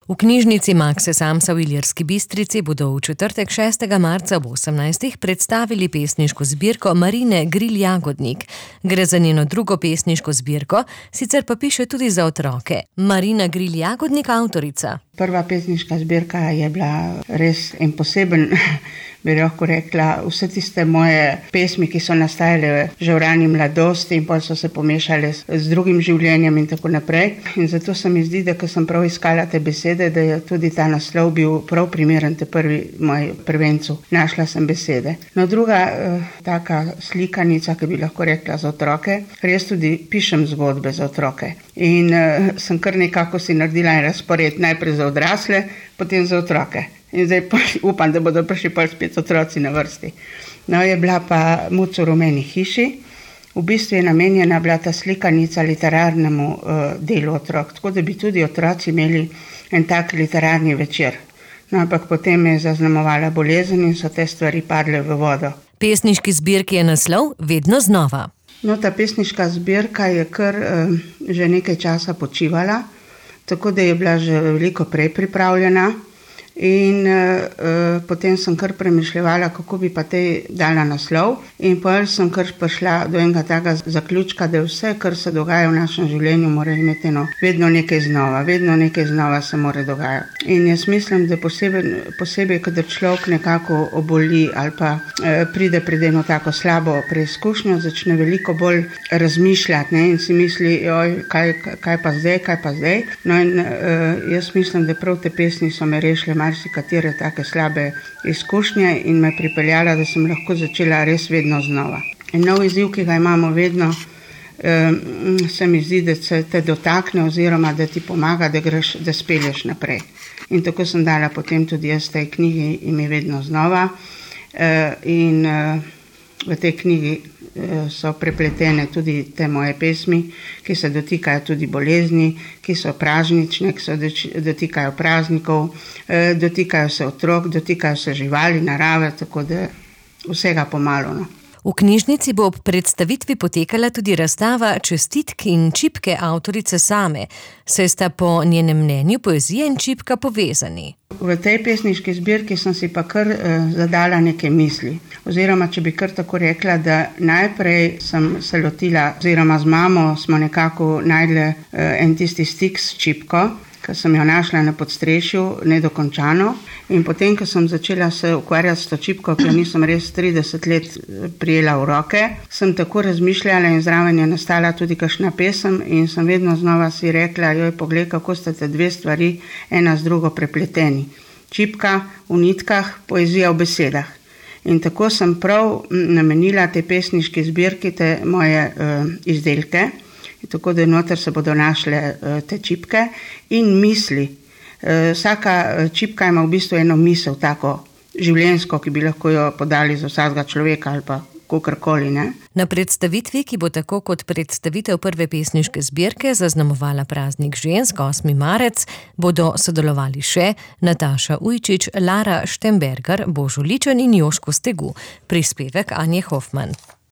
V knjižnici Makse Samsa v Ilirski Bistrici bodo v četrtek 6. marca ob 18. predstavili pesniško zbirko Marine Gril Jagodnik. Gre za njeno drugo pesniško zbirko, sicer pa piše tudi za otroke. Marina Gril Jagodnik, avtorica. Prva pesniška zbirka je bila res en poseben, bi lahko rekla, vse tiste moje pesmi, ki so nastajale že v rani mladosti in potem so se pomešale z drugim življenjem in tako naprej. In zato se mi zdi, da ko sem prav iskala te besede, da je tudi ta naslov bil prav primeren, te prvi moj prvencu. Našla sem besede. No, druga taka slikanica, ki bi lahko rekla za otroke, res tudi pišem zgodbe za otroke. In sem kar nekako si naredila en razpored, najprej za odrasle, potem za otroke. In zdaj upam, da bodo prišli pa spet otroci na vrsti. No, je bila pa Muc v rumeni hiši. V bistvu je namenjena bila ta slikanica literarnemu delu otrok, tako da bi tudi otroci imeli en tak literarni večer. No, ampak potem je zaznamovala bolezen in so te stvari padle v vodo. Pesniški zbirki je naslov Vedno znova. No, ta pesniška zbirka je kar že nekaj časa počivala, tako da je bila že veliko prej pripravljena. In potem sem kar premišljevala, kako bi pa tej dala naslov. In potem sem kar prišla do enega takega zaključka, da vse, kar se dogaja v našem življenju, mora imeti vedno nekaj znova se mora dogajati. In jaz mislim, da posebej, kadar človek nekako oboli ali pa pride pred eno tako slabo preizkušnjo, začne veliko bolj razmišljati, ne? In si misli, joj, kaj pa zdaj. No, in jaz mislim, da prav te pesmi so me rešile katere take slabe izkušnje in me pripeljala, da sem lahko začela res vedno znova. In nov izziv, ki ga imamo vedno, se mi zdi, da se te dotakne oziroma da ti pomaga, da spelješ naprej. In tako sem dala potem tudi jaz tej knjigi ime Vedno znova. In v tej knjigi so prepletene tudi te moje pesmi, ki se dotikajo tudi bolezni, ki so pražnične, ki se dotikajo praznikov, dotikajo se otrok, dotikajo se živali, narave, tako da vsega pomalo. No. V knjižnici bo ob predstavitvi potekala tudi razstava čestitk in čipke avtorice same, saj sta po njenem mnenju poezija in čipka povezani. V tej pesniški zbirki sem si pa kar zadala neke misli. Oziroma, če bi kar tako rekla, da najprej sem se lotila, oziroma z mamo smo nekako najdli en tisti stik s čipko, ko sem jo našla na podstrešju, nedokončano. In potem, ko sem začela se ukvarjati s to čipko, ki jo nisem res 30 let prijela v roke, sem tako razmišljala in zraven je nastala tudi kakšna pesem in sem vedno znova si rekla, joj, poglej, kako sta te dve stvari ena z drugo prepleteni. Čipka v nitkah, poezija v besedah. In tako sem prav namenila tej pesniški zbirki te moje izdelke, tako da noter se bodo našle te čipke in misli. Vsaka čipka ima v bistvu eno misel, tako življenjsko, ki bi lahko jo podali za vsakega človeka ali pa kakorkoli, ne. Na predstavitvi, ki bo tako kot predstavitev prve pesniške zbirke zaznamovala praznik žensk 8. marec, bodo sodelovali še Nataša Ujčič, Lara Štembergar, Božo Ličen in Joško Stegu. Prispevek Anje Hofman.